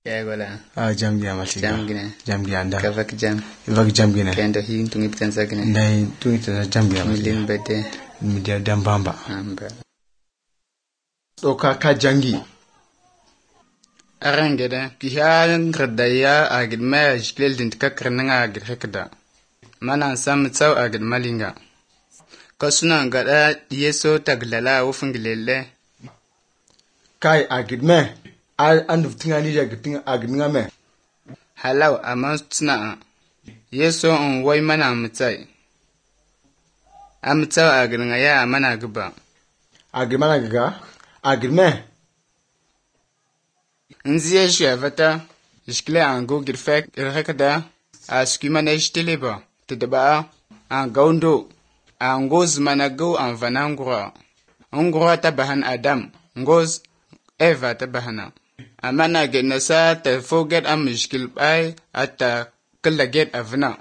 Ya wala. Jamgi amatiga. Jamgine. Jamgi anda. Kavak jam. Ivak jamgine. Kendo hi tungi pitansa gine. Ndai tuita jamgi amatiga. Milin bete. Midia dambamba. Amba. Ka jangi. Arangede. Kiha ngredaya agid me jklel dint kakrnanga agid hekda. Mana sam tsaw agid malinga. Kasuna ngada yeso taglala wufungilele. Kai agid me. Andu tinga ni agid nga me. Halaw aman tsna. Yeso on woy mana amtsai. Amtsaw agid nga ya amana gba. Agid mana gaga. Agid me. Nziye shwavata. Jkle ango girfek irhekda. Askimana ishteleba. Tidaba. Angaundo. Angoz manago anvanangura. Ngura tabahan Adam. Ngoz Eva tabahana. Amana genasa ta forget amishkil bay ata kalaget avna.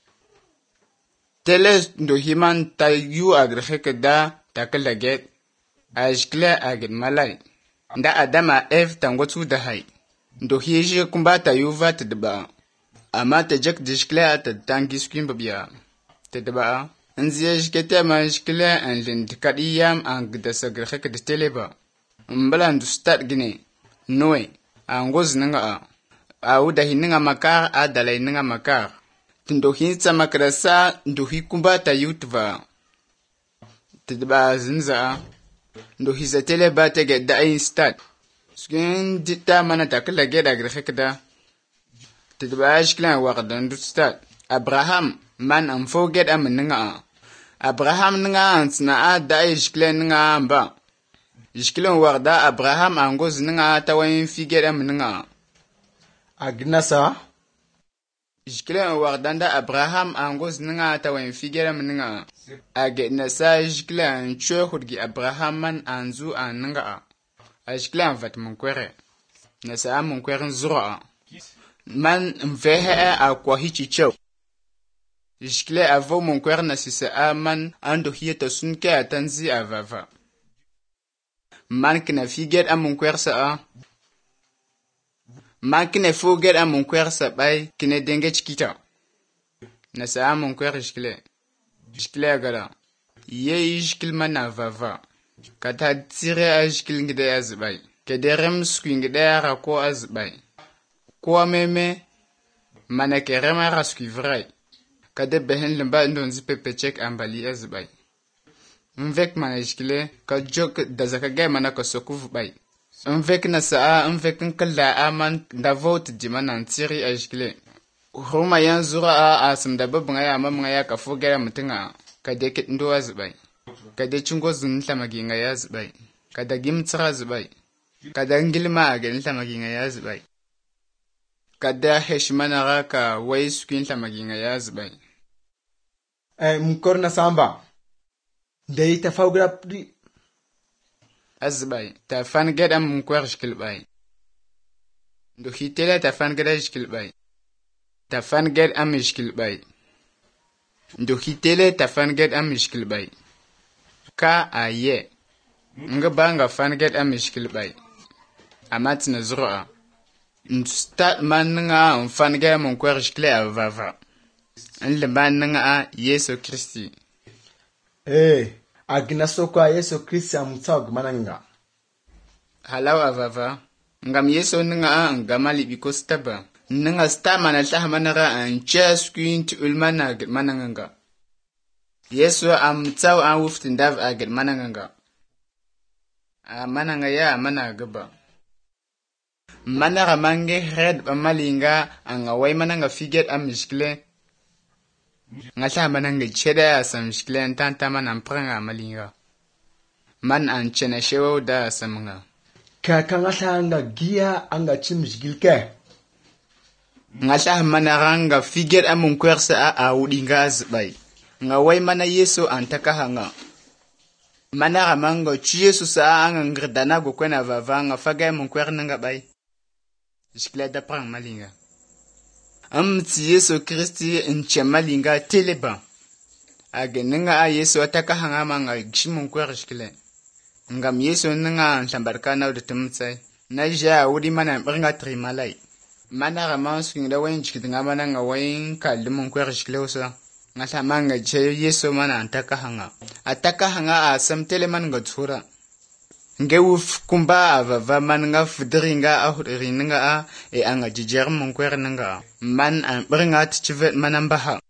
Teles do himan ta yu agrehekda ta kalaget. Ashkle aged malay. Nda Adama Eve tangotu dahai. Do hiye kumbata yuva tadaba. Ama ta jak dishkle ata tangis kimbabia. Tadaba. Nziye jkete ma jkle an lindikadiyam ang dasagrehek de teleba. Mbalan du start gine. Noe. Angoz nga a. Udahi nga makar a dalay nga makar. Tindohin sa makrasa nduhi kumbata yutva. Tidba zinza. Nduhi sa teleba tege dain start. Skin dita manata kala geda grehekda. Tidba ashklan waqdan du start. Abraham man am forget am nga. Abraham nga ansna a da ishklen nga amba. Ishklen warda Abraham angoz nga tawayin figera nga. Agnasa. Ishklen wardanda Abraham angoz nga tawayin figera nga. Agnasa ishklen chwe hudgi Abraham man anzu nga. Ishklen vat munkwere. Nasa munkwere zura. Man mvehe akwa hichi chew. Ishkle avo munkwere nasisa aman ando hiyeta sunke atanzi avava. Man kina figet a munkwere sa. Man kina foget a munkwere sa bay kine denge chikita. Nasa munkwere ishkle. Ishkle agara. Ye ishkil man avava. Kata tire a ishkil ngide azbay. Kederem sku ngide rako azbay. Kwa meme manakerema rasku vray. Kade behen limba ndonzi pepechek ambali azbay. Mvek manajkile ka jok dazakage manaka sokuv bay. Mvek na saa mvek nkalla aman davot dimana ntiri ajkile. Huma yanzura asam dababnga ya mamnga ya kafugera mtinga kade kitndo azbay. Kade chungo zuntamagi nga yazbay. Kade gimtsra azbay. Kade ngilma agen tamagi nga yazbay. Kade heshmana raka waiskin tamagi nga yazbay. Mkorna samba. Ndai tafawgra pri. Azbay. Ta fan geda mkwer shkil bay. Do hitela ta fan geda shkil bay. Ta fan ged am shkil bay. Do hitele ta fan ged am shkil bay. Ka aye. Nga banga fan ged am shkil bay. Amat na zura. Start man nga fan geda mkwer shkil avava. Nle man nga Yesu Kristi. Agnaso kwa Yesu Kristi amutsaw mananga. Halaw avava. Ngam Yesu nga ngamali bikostaba. Nga sta manalta manara ancha skwint ulmana agit mananga. Yesu amutsaw an wuftin dav agit mananga. Mananga ya managaba. Manara mange red malinga anga way mananga figet amishkle. Ngata mananga cheda asam shklen tanta man ampranga malinga. Man an chena shewo da asamnga. Ka ngata anga gia anga chimshgilke. Ngata manaranga figet amunkwersa a udinga azbay. Nga way mana Yesu antaka hanga. Manara mango Yesu sa anga ngrdana go kwena vavanga faga munkwerna nga bay. Shkle da prang malinga. Amti Yesu Kristi nchemalinga teleba. Ageninga a Yesu ataka hanga manga gishimun kwerishkile. Ngam Yesu ninga ntambarka na udatumtsai. Na ja wudi mana mbringa trimalai. Mana rama swing da wayin chikit nga mana nga wayin kallumun kwer shiklewsa. Nga sama nga che yeso mana antaka hanga. Ataka hanga a samtele man nga tsura. Nge wuf kumba avava man nga fudri nga ahudri nga a e anga jijer mun kwer nga. Man an bringa tchivet manambaha.